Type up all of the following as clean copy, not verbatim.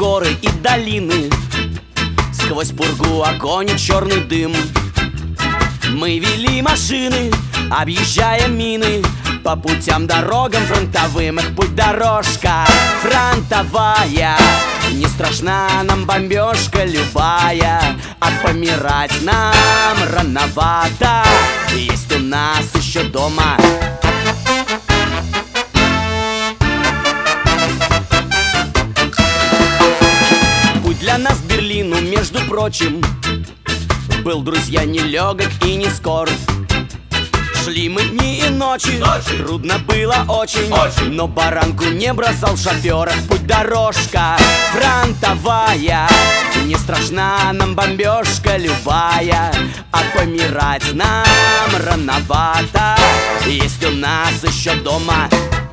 горы и долины, сквозь пургу огонь и черный дым. Мы вели машины, объезжая мины, по путям, дорогам фронтовым. Их путь-дорожка фронтовая, не страшна нам бомбежка любая, а помирать нам рановато, есть у нас еще дома. Путь для нас к Берлину, между прочим, был, друзья, нелегок и не скор. Шли мы дни и ночи, трудно было очень, но баранку не бросал шофер. Путь-дорожка фронтовая, не страшна нам бомбежка любая, а помирать нам рановато, есть у нас еще дома.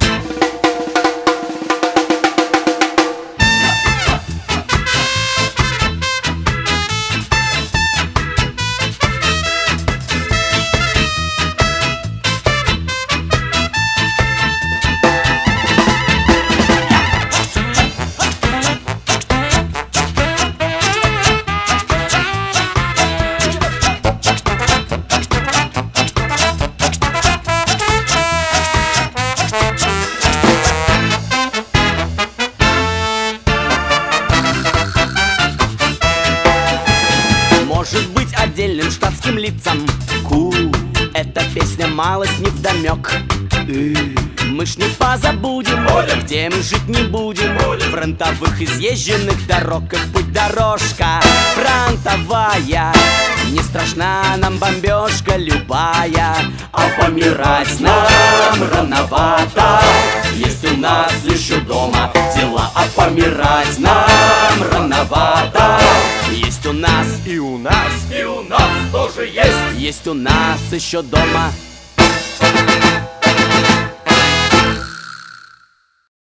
Может быть, отдельным штатским лицам эта песня малость невдомек. Мы ж не позабудем, где мы жить не будем, фронтовых изъезженных дорог. Как путь-дорожка фронтовая, не страшна нам бомбежка любая, а помирать нам рановато, есть у нас еще дома дела. А помирать нам рановато, есть у нас, И у нас тоже есть. есть у нас еще дома.